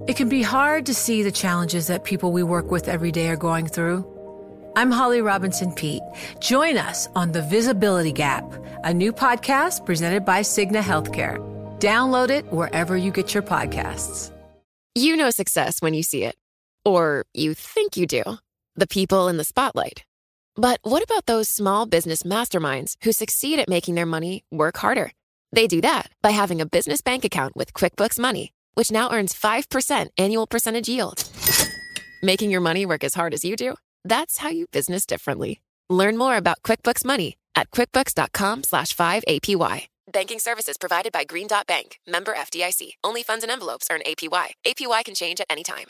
It can be hard to see the challenges that people we work with every day are going through. I'm Holly Robinson Peete. Join us on The Visibility Gap, a new podcast presented by Cigna Healthcare. Download it wherever you get your podcasts. You know success when you see it. Or you think you do. The people in the spotlight. But what about those small business masterminds who succeed at making their money work harder? They do that by having a business bank account with QuickBooks Money, which now earns 5% annual percentage yield. Making your money work as hard as you do? That's how you business differently. Learn more about QuickBooks Money at quickbooks.com/5APY. Banking services provided by Green Dot Bank. Member FDIC. Only funds and envelopes earn APY. APY can change at any time.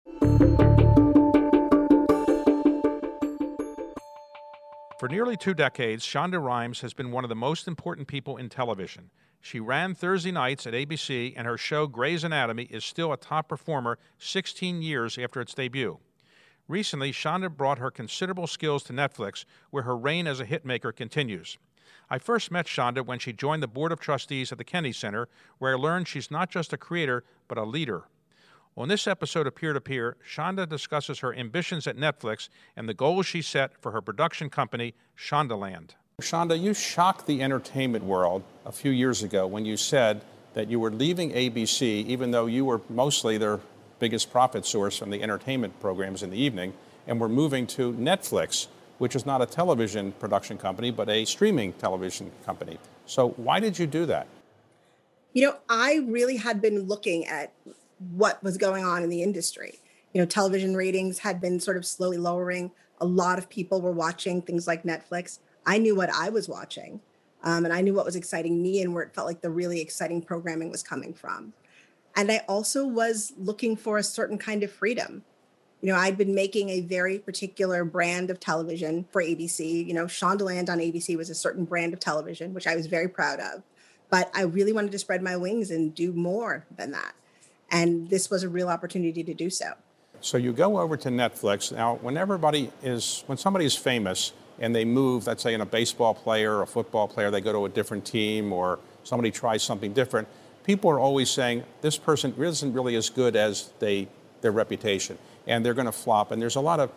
For nearly 2 decades, Shonda Rhimes has been one of the most important people in television. She ran Thursday nights at ABC, and her show Grey's Anatomy is still a top performer 16 years after its debut. Recently, Shonda brought her considerable skills to Netflix, where her reign as a hitmaker continues. I first met Shonda when she joined the Board of Trustees at the Kennedy Center, where I learned she's not just a creator, but a leader. On this episode of Peer to Peer, Shonda discusses her ambitions at Netflix and the goals she set for her production company, Shondaland. Shonda, you shocked the entertainment world a few years ago when you said that you were leaving ABC, even though you were mostly their biggest profit source from the entertainment programs in the evening, and were moving to Netflix, which is not a television production company, but a streaming television company. So why did you do that? You know, I really had been looking at what was going on in the industry. You know, television ratings had been sort of slowly lowering. A lot of people were watching things like Netflix. I knew what I was watching, and I knew what was exciting me and where it felt like the really exciting programming was coming from. And I also was looking for a certain kind of freedom. You know, I'd been making a very particular brand of television for ABC. You know, Shondaland on ABC was a certain brand of television, which I was very proud of. But I really wanted to spread my wings and do more than that. And this was a real opportunity to do so. So you go over to Netflix. Now, when somebody is famous and they move, let's say in a baseball player or a football player, they go to a different team or somebody tries something different, people are always saying, this person isn't really as good as their reputation, and they're going to flop. And there's a lot of,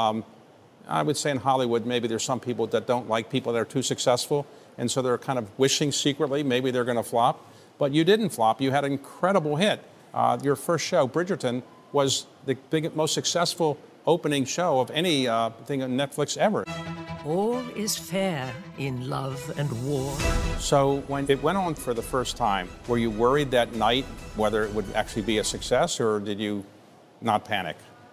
I would say in Hollywood, maybe there's some people that don't like people that are too successful, and so they're kind of wishing secretly maybe they're going to flop. But you didn't flop. You had an incredible hit. Your first show, Bridgerton, was the most successful opening show of any thing on Netflix ever. All is fair in love and war. So when it went on for the first time, were you worried that night whether it would actually be a success, or did you not panic?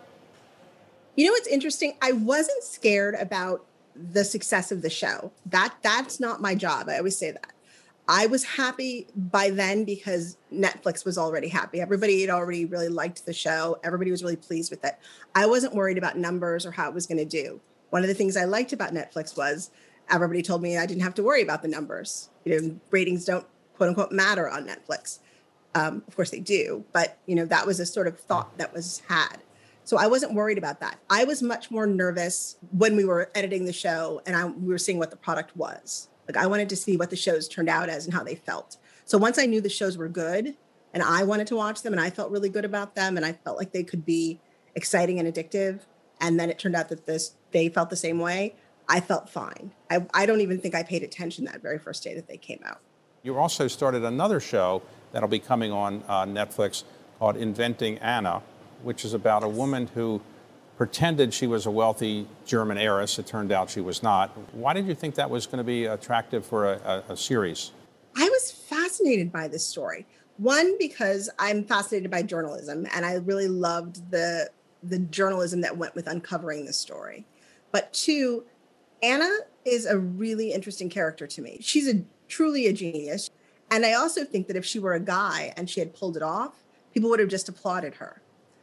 You know what's interesting? I wasn't scared about the success of the show. That's not my job. I always say that. I was happy by then because Netflix was already happy. Everybody had already really liked the show. Everybody was really pleased with it. I wasn't worried about numbers or how it was going to do. One of the things I liked about Netflix was everybody told me I didn't have to worry about the numbers. You know, ratings don't quote unquote matter on Netflix. Of course they do, but you know, that was a sort of thought that was had. So I wasn't worried about that. I was much more nervous when we were editing the show and we were seeing what the product was. Like I wanted to see what the shows turned out as and how they felt. So once I knew the shows were good and I wanted to watch them and I felt really good about them and I felt like they could be exciting and addictive, and then it turned out that they felt the same way, I felt fine. I don't even think I paid attention that very first day that they came out. You also started another show that'll be coming on Netflix called Inventing Anna, which is about a woman who pretended she was a wealthy German heiress. It turned out she was not. Why did you think that was going to be attractive for a series? I was fascinated by this story. One, because I'm fascinated by journalism, and I really loved the journalism that went with uncovering this story. But two, Anna is a really interesting character to me. She's truly a genius. And I also think that if she were a guy and she had pulled it off, people would have just applauded her.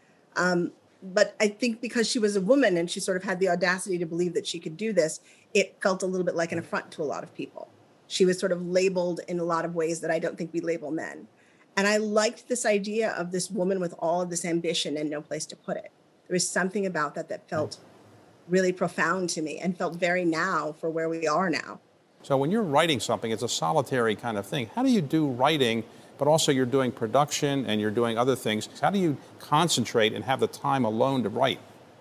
But I think because she was a woman and she sort of had the audacity to believe that she could do this, it felt a little bit like an affront to a lot of people. She was sort of labeled in a lot of ways that I don't think we label men. And I liked this idea of this woman with all of this ambition and no place to put it. There was something about that felt really profound to me and felt very now for where we are now. So when you're writing something, it's a solitary kind of thing. How do you do writing but also you're doing production and you're doing other things. How do you concentrate and have the time alone to write?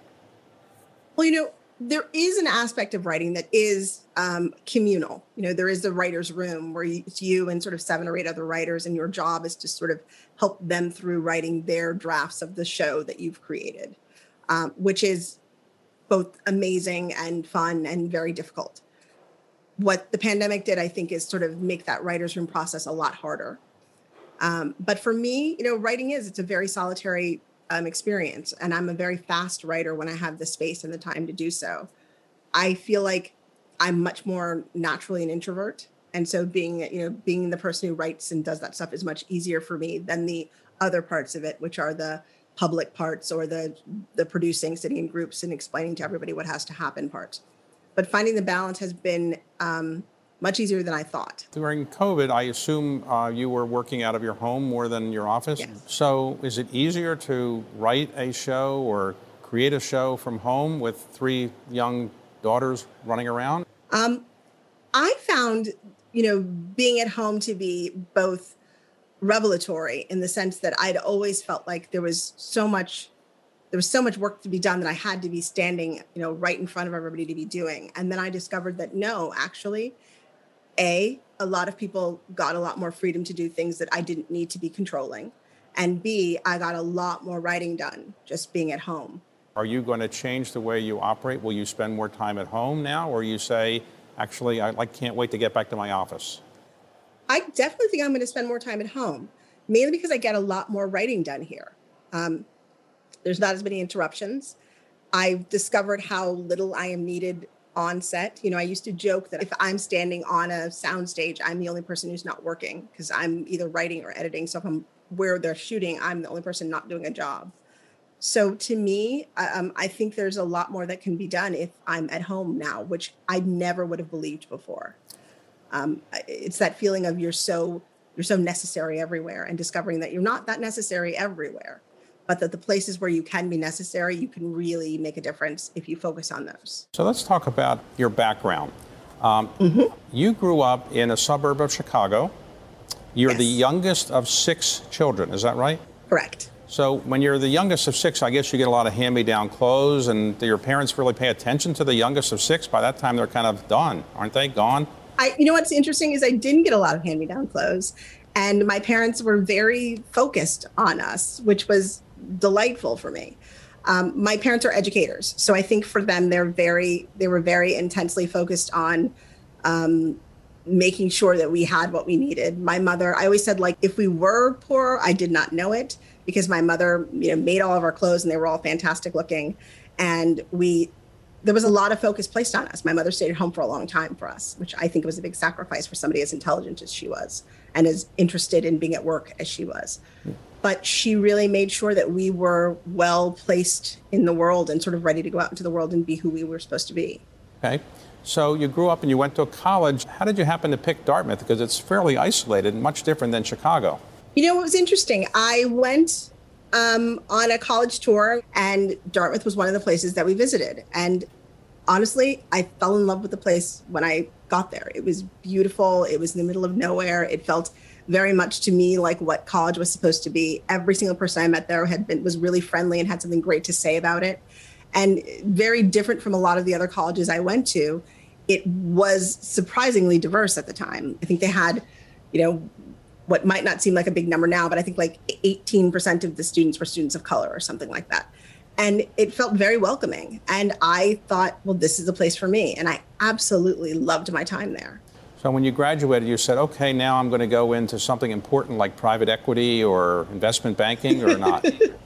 Well, there is an aspect of writing that is communal. There is the writer's room where it's you and sort of 7 or 8 other writers, and your job is to sort of help them through writing their drafts of the show that you've created, which is both amazing and fun and very difficult. What the pandemic did, I think, is sort of make that writer's room process a lot harder. But for me, writing it's a very solitary experience. And I'm a very fast writer when I have the space and the time to do so. I feel like I'm much more naturally an introvert. And so being the person who writes and does that stuff is much easier for me than the other parts of it, which are the public parts or the producing, sitting in groups and explaining to everybody what has to happen parts. But finding the balance has been much easier than I thought. During COVID, I assume you were working out of your home more than your office. Yes. So is it easier to write a show or create a show from home with 3 young daughters running around? I found, being at home to be both revelatory in the sense that I'd always felt like there was so much work to be done that I had to be standing, right in front of everybody to be doing. And then I discovered that no, actually, a lot of people got a lot more freedom to do things that I didn't need to be controlling. And B, I got a lot more writing done just being at home. Are you going to change the way you operate? Will you spend more time at home now? Or you say, actually, I can't wait to get back to my office? I definitely think I'm going to spend more time at home, mainly because I get a lot more writing done here. There's not as many interruptions. I've discovered how little I am needed on set. I used to joke that if I'm standing on a soundstage, I'm the only person who's not working because I'm either writing or editing. So if I'm where they're shooting, I'm the only person not doing a job. So to me, I think there's a lot more that can be done if I'm at home now, which I never would have believed before. It's that feeling of you're so necessary everywhere, and discovering that you're not that necessary everywhere, but that the places where you can be necessary, you can really make a difference if you focus on those. So let's talk about your background. You grew up in a suburb of Chicago. You're the youngest of 6 children, is that right? Correct. So when you're the youngest of 6, I guess you get a lot of hand-me-down clothes, and do your parents really pay attention to the youngest of 6? By that time, they're kind of done, aren't they? Gone? What's interesting is I didn't get a lot of hand-me-down clothes, and my parents were very focused on us, which was delightful for me. My parents are educators, so I think for them, they were very intensely focused on making sure that we had what we needed. My mother, I always said, if we were poor, I did not know it, because my mother, made all of our clothes and they were all fantastic looking. And there was a lot of focus placed on us. My mother stayed at home for a long time for us, which I think was a big sacrifice for somebody as intelligent as she was and as interested in being at work as she was. But she really made sure that we were well placed in the world and sort of ready to go out into the world and be who we were supposed to be. Okay. So you grew up and you went to a college. How did you happen to pick Dartmouth? Because it's fairly isolated and much different than Chicago. It was interesting. I went on a college tour, and Dartmouth was one of the places that we visited. And honestly, I fell in love with the place when I got there. It was beautiful. It was in the middle of nowhere. It felt very much to me like what college was supposed to be. Every single person I met there was really friendly and had something great to say about it. And very different from a lot of the other colleges I went to. It was surprisingly diverse at the time. I think they had, what might not seem like a big number now, but I think 18% of the students were students of color or something like that. And it felt very welcoming. And I thought, well, this is a place for me. And I absolutely loved my time there. So when you graduated, you said, okay, now I'm going to go into something important like private equity or investment banking, or not?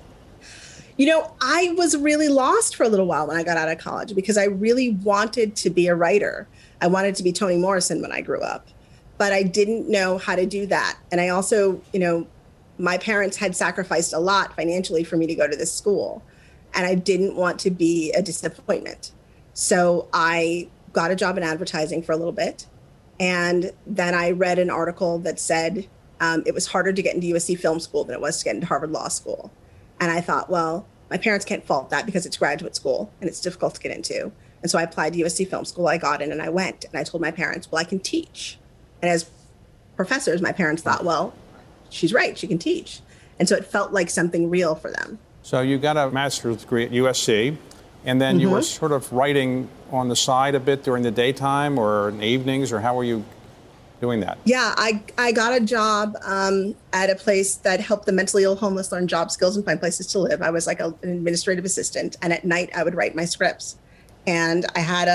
I was really lost for a little while when I got out of college, because I really wanted to be a writer. I wanted to be Toni Morrison when I grew up, but I didn't know how to do that. And I also, my parents had sacrificed a lot financially for me to go to this school, and I didn't want to be a disappointment. So I got a job in advertising for a little bit. And then I read an article that said it was harder to get into USC Film School than it was to get into Harvard Law School. And I thought, well, my parents can't fault that because it's graduate school and it's difficult to get into. And so I applied to USC Film School. I got in and I went, and I told my parents, well, I can teach. And as professors, my parents thought, well, she's right, she can teach. And so it felt like something real for them. So you got a master's degree at USC, and then you were sort of writing on the side a bit during the daytime or in the evenings, or how were you doing that? Yeah, I got a job at a place that helped the mentally ill homeless learn job skills and find places to live. I was like an administrative assistant, and at night I would write my scripts. And I had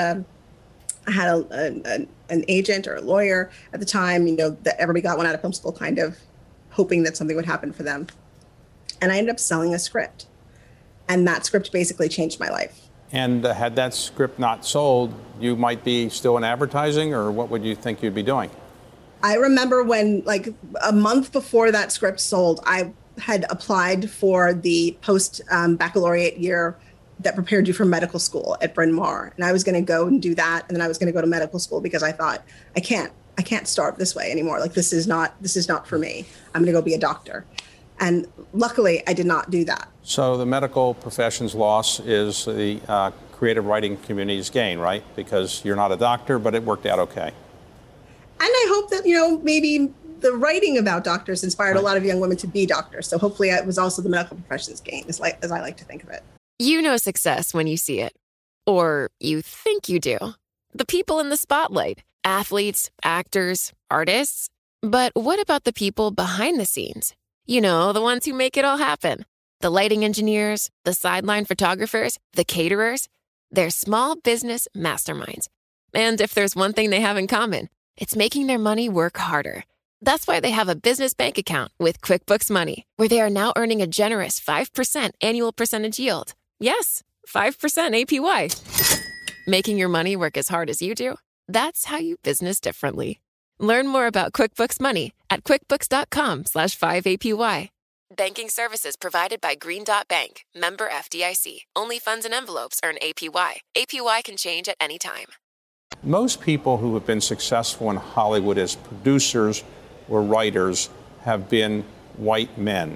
an agent or a lawyer at the time, that everybody got one out of film school, kind of hoping that something would happen for them. And I ended up selling a script. And that script basically changed my life. And had that script not sold, you might be still in advertising, or what would you think you'd be doing? I remember when, like a month before that script sold, I had applied for the post-baccalaureate year that prepared you for medical school at Bryn Mawr. And I was going to go and do that. And then I was going to go to medical school because I thought, I can't starve this way anymore. Like, this is not for me. I'm going to go be a doctor. And luckily, I did not do that. So the medical profession's loss is the creative writing community's gain, right? Because you're not a doctor, but it worked out okay. And I hope that, maybe the writing about doctors inspired a lot of young women to be doctors. So hopefully it was also the medical profession's gain, as I like to think of it. You know success when you see it. Or you think you do. The people in the spotlight. Athletes, actors, artists. But what about the people behind the scenes? The ones who make it all happen. The lighting engineers, the sideline photographers, the caterers. They're small business masterminds. And if there's one thing they have in common, it's making their money work harder. That's why they have a business bank account with QuickBooks Money, where they are now earning a generous 5% annual percentage yield. Yes, 5% APY. Making your money work as hard as you do? That's how you business differently. Learn more about QuickBooks Money at quickbooks.com/5APY. Banking services provided by Green Dot Bank, member FDIC. Only funds and envelopes earn APY. APY can change at any time. Most people who have been successful in Hollywood as producers or writers have been white men.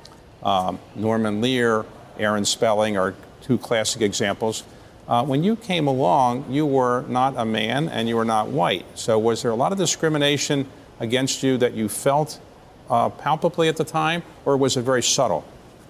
Norman Lear, Aaron Spelling are two classic examples. When you came along, you were not a man and you were not white. So was there a lot of discrimination against you that you felt palpably at the time, or was it very subtle?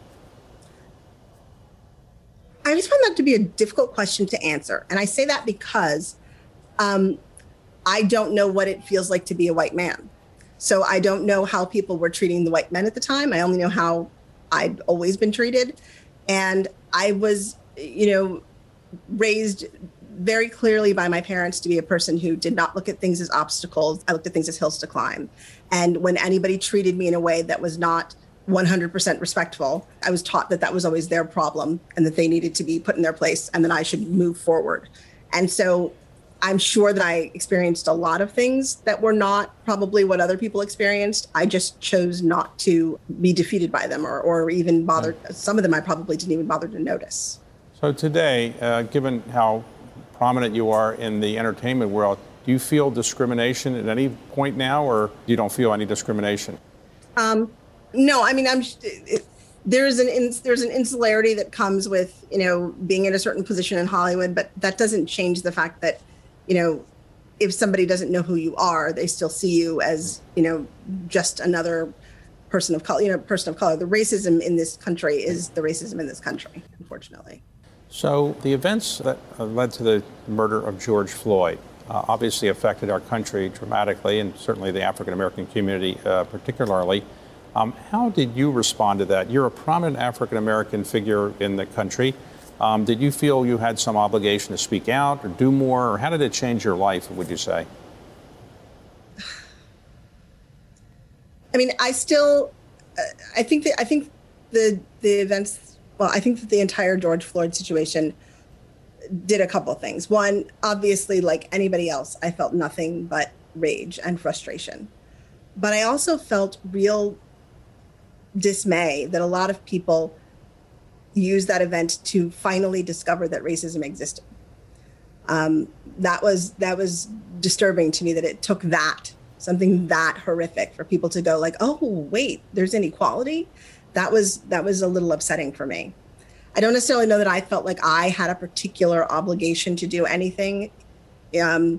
I just found that to be a difficult question to answer. And I say that because I don't know what it feels like to be a white man. So I don't know how people were treating the white men at the time. I only know how I'd always been treated. And I was, raised very clearly by my parents to be a person who did not look at things as obstacles. I looked at things as hills to climb. And when anybody treated me in a way that was not 100% respectful, I was taught that was always their problem and that they needed to be put in their place and that I should move forward. And so I'm sure that I experienced a lot of things that were not probably what other people experienced. I just chose not to be defeated by them or even bother. Some of them I probably didn't even bother to notice. So today, given how prominent you are in the entertainment world, do you feel discrimination at any point now, or you don't feel any discrimination? No, I mean, there's an insularity that comes with, being in a certain position in Hollywood, but that doesn't change the fact that, if somebody doesn't know who you are, they still see you as, just another person of color, The racism in this country is the racism in this country, unfortunately. So the events that led to the murder of George Floyd obviously affected our country dramatically, and certainly the African-American community particularly. How did you respond to that? You're a prominent African-American figure in the country. Did you feel you had some obligation to speak out or do more, or how did it change your life, would you say? I mean, I think the events, I think that the entire George Floyd situation did a couple of things. One, obviously, like anybody else, I felt nothing but rage and frustration. But I also felt real dismay that a lot of people used that event to finally discover that racism existed. That was disturbing to me, that it took something that horrific for people to go like, oh, wait, there's inequality. That was a little upsetting for me. I don't necessarily know that I felt like I had a particular obligation to do anything.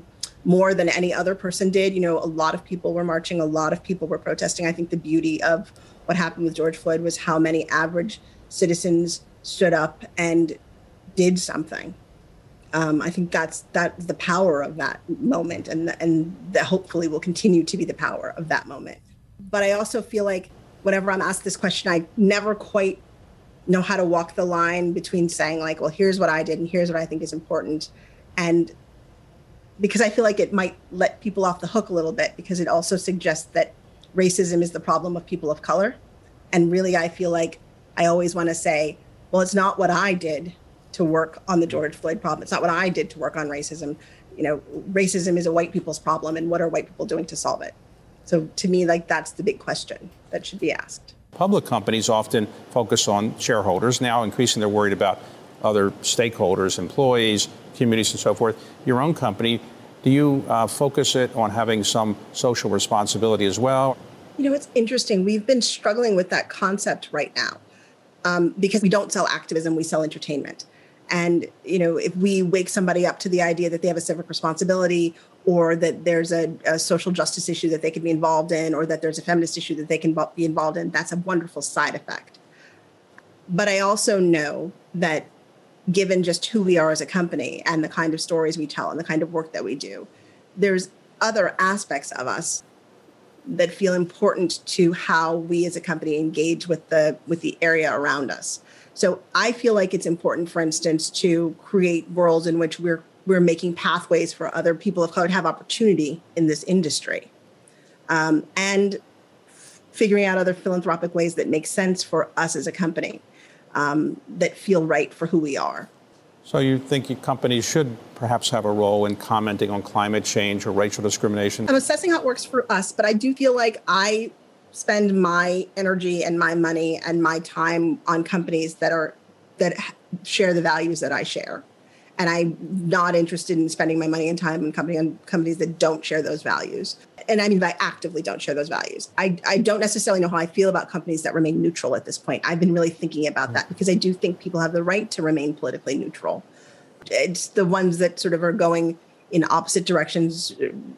more than any other person did. You know, a lot of people were marching, a lot of people were protesting. I think the beauty of what happened with George Floyd was how many average citizens stood up and did something. I think that's the power of that moment, and that hopefully will continue to be the power of that moment. But I also feel like whenever I'm asked this question, I never quite know how to walk the line between saying like, well, here's what I did and here's what I think is important. And because I feel like it might let people off the hook a little bit, because it also suggests that racism is the problem of people of color. And really, I feel like I always want to say, well, it's not what I did to work on the George Floyd problem. It's not what I did to work on racism. You know, racism is a white people's problem, and what are white people doing to solve it? So to me, like, that's the big question that should be asked. Public companies often focus on shareholders. Now increasingly they're worried about other stakeholders, employees, communities, and so forth. Your own company, do you focus it on having some social responsibility as well? You know, it's interesting. We've been struggling with that concept right now because we don't sell activism, we sell entertainment. And, you know, if we wake somebody up to the idea that they have a civic responsibility, or that there's a social justice issue that they can be involved in, or that there's a feminist issue that they can be involved in, that's a wonderful side effect. But I also know that given just who we are as a company and the kind of stories we tell and the kind of work that we do, there's other aspects of us that feel important to how we as a company engage with the area around us. So I feel like it's important, for instance, to create worlds in which we're making pathways for other people of color to have opportunity in this industry, and figuring out other philanthropic ways that make sense for us as a company, that feel right for who we are. So you think companies should perhaps have a role in commenting on climate change or racial discrimination? I'm assessing how it works for us, but I do feel like I spend my energy and my money and my time on companies that share the values that I share. And I'm not interested in spending my money and time on companies that don't share those values. And I mean by actively don't share those values. I don't necessarily know how I feel about companies that remain neutral at this point. I've been really thinking about that, because I do think people have the right to remain politically neutral. It's the ones that sort of are going in opposite directions,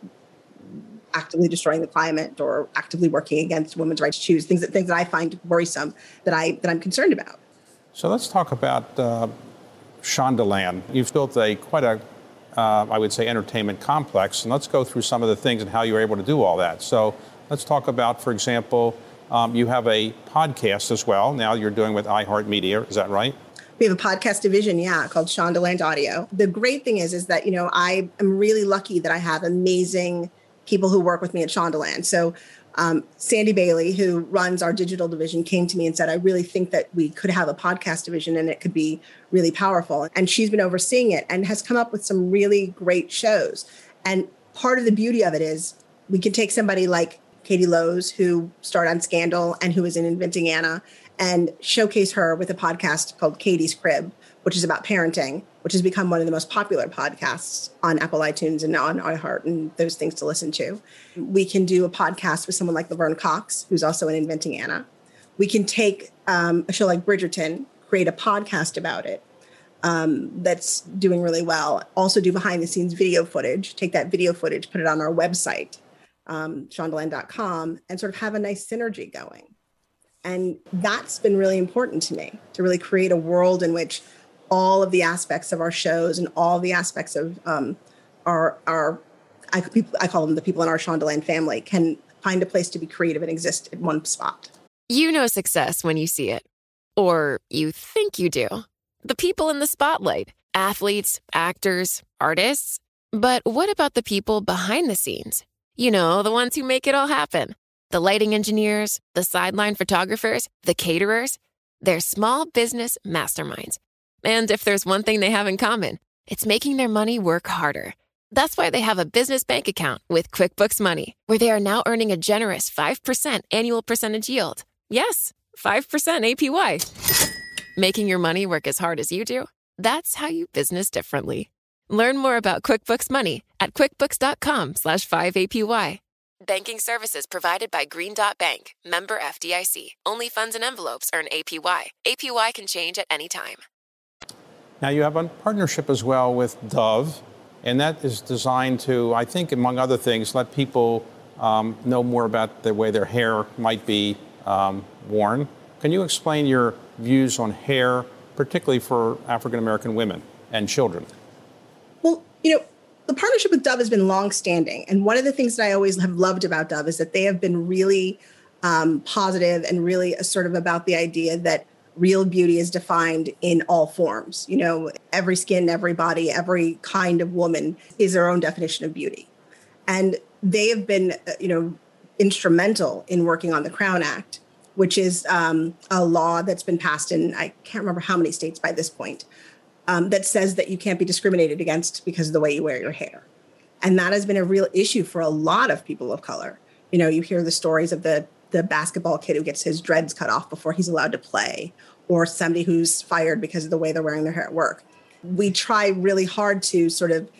actively destroying the climate or actively working against women's right to choose, things that I find worrisome, that I'm concerned about. So let's talk about Shondaland. You've built quite a I would say, entertainment complex, and let's go through some of the things and how you were able to do all that. So let's talk about, for example, you have a podcast as well. Now you're doing with iHeartMedia, is that right? We have a podcast division, called Shondaland Audio. The great thing is that, you know, I am really lucky that I have amazing people who work with me at Shondaland. So Sandy Bailey, who runs our digital division, came to me and said, I really think that we could have a podcast division and it could be really powerful. And she's been overseeing it and has come up with some really great shows. And part of the beauty of it is we can take somebody like Katie Lowe's, who starred on Scandal and who is in Inventing Anna, and showcase her with a podcast called Katie's Crib, which is about parenting, which has become one of the most popular podcasts on Apple iTunes and on iHeart and those things to listen to. We can do a podcast with someone like Laverne Cox, who's also in Inventing Anna. We can take a show like Bridgerton, create a podcast about it that's doing really well. Also do behind the scenes video footage, take that video footage, put it on our website, shondaland.com, and sort of have a nice synergy going. And that's been really important to me, to really create a world in which all of the aspects of our shows and all the aspects of I call them the people in our Shondaland family, can find a place to be creative and exist at one spot. You know success when you see it. Or you think you do. The people in the spotlight, athletes, actors, artists. But what about the people behind the scenes? You know, the ones who make it all happen. The lighting engineers, the sideline photographers, the caterers. They're small business masterminds. And if there's one thing they have in common, it's making their money work harder. That's why they have a business bank account with QuickBooks Money, where they are now earning a generous 5% annual percentage yield. Yes, 5% APY. Making your money work as hard as you do? That's how you business differently. Learn more about QuickBooks Money at quickbooks.com/5APY. Banking services provided by Green Dot Bank, member FDIC. Only funds and envelopes earn APY. APY can change at any time. Now you have a partnership as well with Dove, And that is designed to, I think, among other things, let people know more about the way their hair might be worn. Can you explain your views on hair, particularly for African American women and children? Well, the partnership with Dove has been longstanding. And one of the things that I always have loved about Dove is that they have been really positive and really assertive about the idea that real beauty is defined in all forms. Every skin, every body, every kind of woman is their own definition of beauty. And they have been, instrumental in working on the Crown Act, which is a law that's been passed in, I can't remember how many states by this point, that says that you can't be discriminated against because of the way you wear your hair. And that has been a real issue for a lot of people of color. You hear the stories of the basketball kid who gets his dreads cut off before he's allowed to play, or somebody who's fired because of the way they're wearing their hair at work. We try really hard to sort of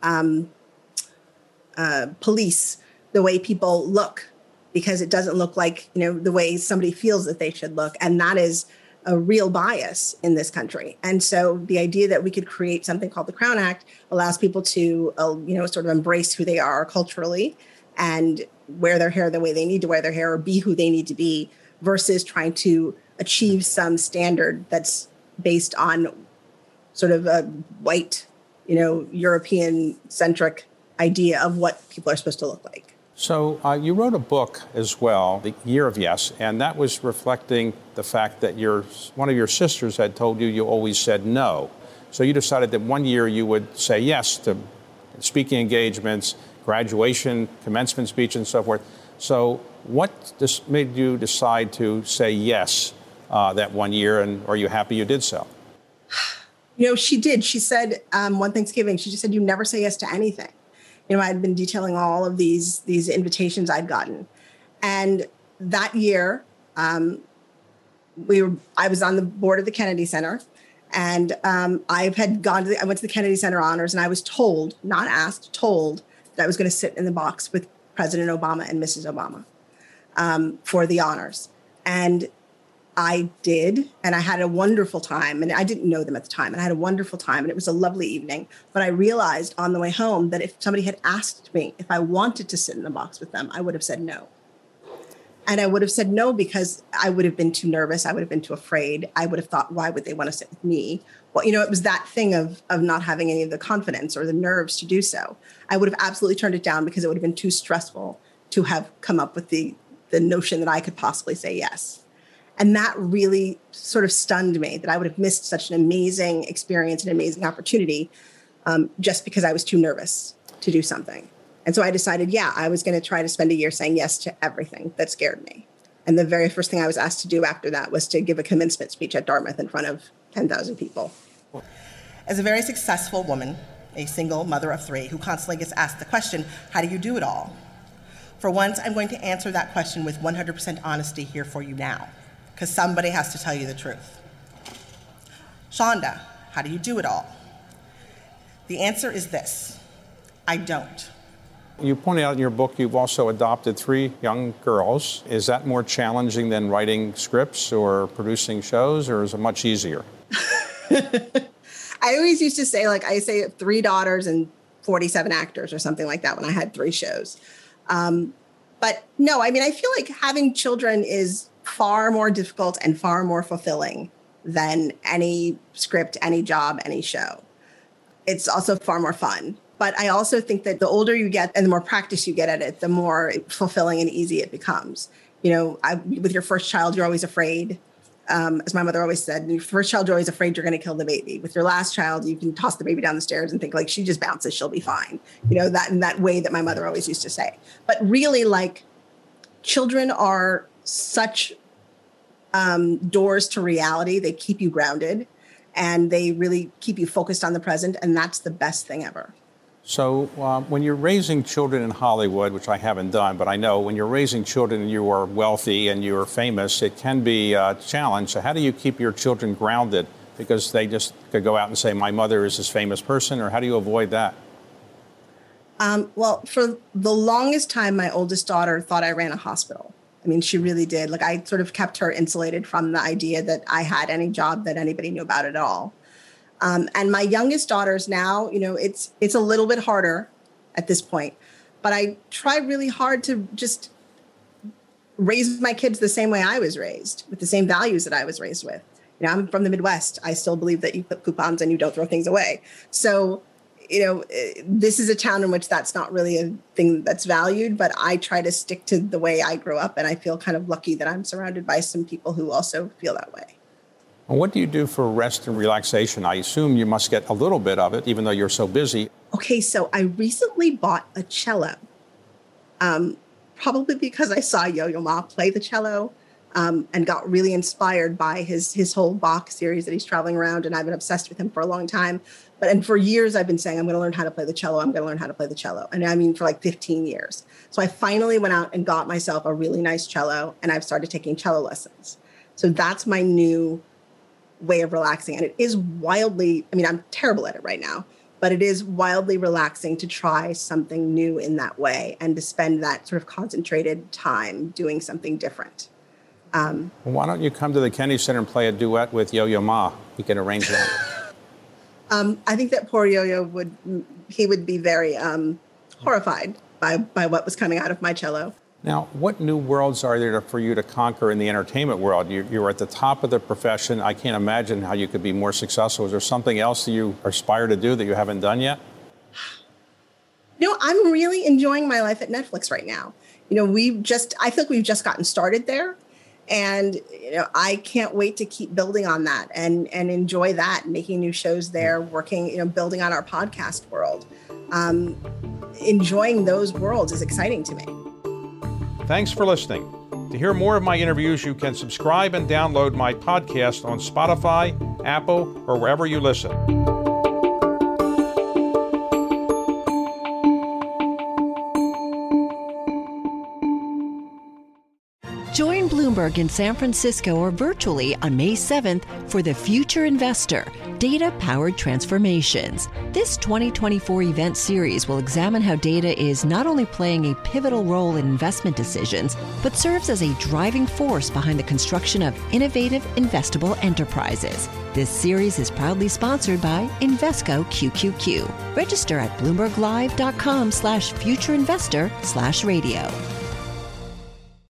police the way people look, because it doesn't look like, the way somebody feels that they should look. And that is a real bias in this country. And so the idea that we could create something called the Crown Act allows people to, sort of embrace who they are culturally and wear their hair the way they need to wear their hair or be who they need to be, versus trying to achieve some standard that's based on sort of a white, European-centric idea of what people are supposed to look like. So you wrote a book as well, The Year of Yes, and that was reflecting the fact that one of your sisters had told you always said no. So you decided that one year you would say yes to speaking engagements, graduation, commencement speech, and so forth. So what made you decide to say yes that one year, and are you happy you did so? She did. She said one Thanksgiving, she just said, you never say yes to anything. I'd been detailing all of these invitations I'd gotten. And that year, I was on the board of the Kennedy Center, and I went to the Kennedy Center Honors, and I was told, not asked, told that I was going to sit in the box with President Obama and Mrs. Obama for the honors. And I did, and I had a wonderful time, and I didn't know them at the time, and I had a wonderful time, and it was a lovely evening. But I realized on the way home that if somebody had asked me if I wanted to sit in the box with them, I would have said no. And I would have said no because I would have been too nervous. I would have been too afraid. I would have thought, why would they want to sit with me? Well, it was that thing of not having any of the confidence or the nerves to do so. I would have absolutely turned it down because it would have been too stressful to have come up with the notion that I could possibly say yes. And that really sort of stunned me, that I would have missed such an amazing experience, an amazing opportunity, just because I was too nervous to do something. And so I decided, I was going to try to spend a year saying yes to everything that scared me. And the very first thing I was asked to do after that was to give a commencement speech at Dartmouth in front of 10,000 people. As a very successful woman, a single mother of 3 who constantly gets asked the question, how do you do it all? For once, I'm going to answer that question with 100% honesty here for you now, because somebody has to tell you the truth. Shonda, how do you do it all? The answer is this: I don't. You pointed out in your book you've also adopted 3 young girls. Is that more challenging than writing scripts or producing shows, or is it much easier? I always used to say, I say 3 daughters and 47 actors or something like that when I had 3 shows. But no, I feel like having children is far more difficult and far more fulfilling than any script, any job, any show. It's also far more fun. But I also think that the older you get and the more practice you get at it, the more fulfilling and easy it becomes. With your first child, you're always afraid. As my mother always said, your first child, you're always afraid you're going to kill the baby. With your last child, you can toss the baby down the stairs and think she just bounces, she'll be fine. That in that way that my mother always used to say. But really, children are such doors to reality. They keep you grounded, and they really keep you focused on the present. And that's the best thing ever. So when you're raising children in Hollywood, which I haven't done, but I know when you're raising children and you are wealthy and you are famous, it can be a challenge. So how do you keep your children grounded? Because they just could go out and say, my mother is this famous person, or how do you avoid that? Well, for the longest time, my oldest daughter thought I ran a hospital. She really did. I sort of kept her insulated from the idea that I had any job that anybody knew about at all. And my youngest daughters now, it's a little bit harder at this point, but I try really hard to just raise my kids the same way I was raised, with the same values that I was raised with. I'm from the Midwest. I still believe that you put coupons and you don't throw things away. So, this is a town in which that's not really a thing that's valued, but I try to stick to the way I grew up. And I feel kind of lucky that I'm surrounded by some people who also feel that way. Well, what do you do for rest and relaxation? I assume you must get a little bit of it, even though you're so busy. Okay, so I recently bought a cello, probably because I saw Yo-Yo Ma play the cello. And got really inspired by his whole Bach series that he's traveling around. And I've been obsessed with him for a long time. And for years, I've been saying, I'm going to learn how to play the cello. I'm going to learn how to play the cello. And I mean, for like 15 years. So I finally went out and got myself a really nice cello. And I've started taking cello lessons. So that's my new way of relaxing. And it is wildly, I'm terrible at it right now. But it is wildly relaxing to try something new in that way and to spend that sort of concentrated time doing something different. Well, why don't you come to the Kennedy Center and play a duet with Yo-Yo Ma? We can arrange that. I think that poor Yo-Yo would be very horrified by what was coming out of my cello. Now, what new worlds are there for you to conquer in the entertainment world? You're at the top of the profession. I can't imagine how you could be more successful. Is there something else that you aspire to do that you haven't done yet? I'm really enjoying my life at Netflix right now. I feel like we've just gotten started there. And, I can't wait to keep building on that and enjoy that, making new shows there, working, building on our podcast world. Enjoying those worlds is exciting to me. Thanks for listening. To hear more of my interviews, you can subscribe and download my podcast on Spotify, Apple, or wherever you listen. Join Bloomberg in San Francisco or virtually on May 7th for The Future Investor, Data-Powered Transformations. This 2024 event series will examine how data is not only playing a pivotal role in investment decisions, but serves as a driving force behind the construction of innovative, investable enterprises. This series is proudly sponsored by Invesco QQQ. Register at BloombergLive.com/futureinvestor/radio.